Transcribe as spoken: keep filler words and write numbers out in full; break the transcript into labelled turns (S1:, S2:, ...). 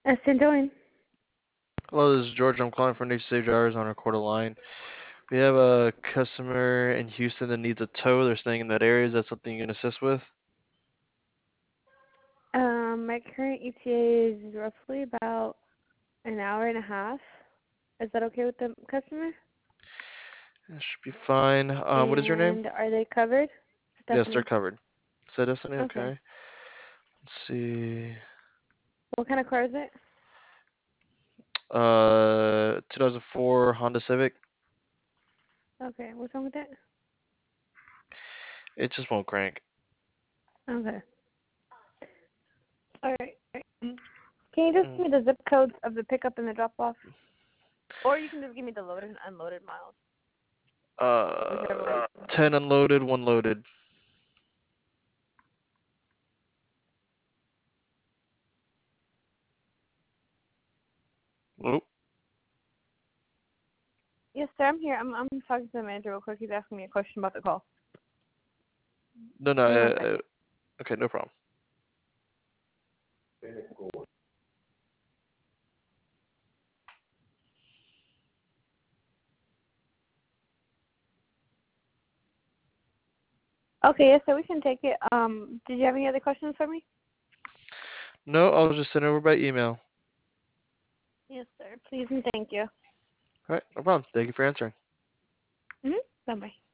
S1: St. Join.
S2: Hello, this is George. I'm calling from Nature Save Drivers on a quarter line. We have a customer in Houston that needs a tow. They're staying in that area. Is that something you can assist with?
S1: Um, my current E T A is roughly about an hour and a half. Is that okay with the customer?
S2: That should be fine. Um, what is your name?
S1: And are they covered?
S2: Yes, they're
S1: Stephanie.
S2: covered. Is that Destiny?
S1: Okay.
S2: Okay. Let's see.
S1: What kind of car is it?
S2: Uh, two thousand four Honda Civic.
S1: Okay. What's wrong with it?
S2: It just won't crank.
S1: Okay. All right. All right. Can you just
S2: Mm.
S1: give me the zip codes of the pickup and the drop off? Or you can just give me the loaded and unloaded miles. Whichever
S2: Uh,
S1: way.
S2: ten unloaded, one loaded. Oh,
S1: Yes, sir. I'm here. I'm I'm talking to the manager real quick. He's asking me a question about the call.
S2: no, no.
S1: Give me one
S2: Uh, uh,
S1: second.
S2: okay, no problem.
S1: Okay, yes, sir. We can take it. Um, did you have any other questions for me?
S2: No, I'll just send it over by email.
S1: Yes, sir. Please and thank you.
S2: All right, no problem. Thank you for answering.
S1: Mm-hmm. Bye-bye.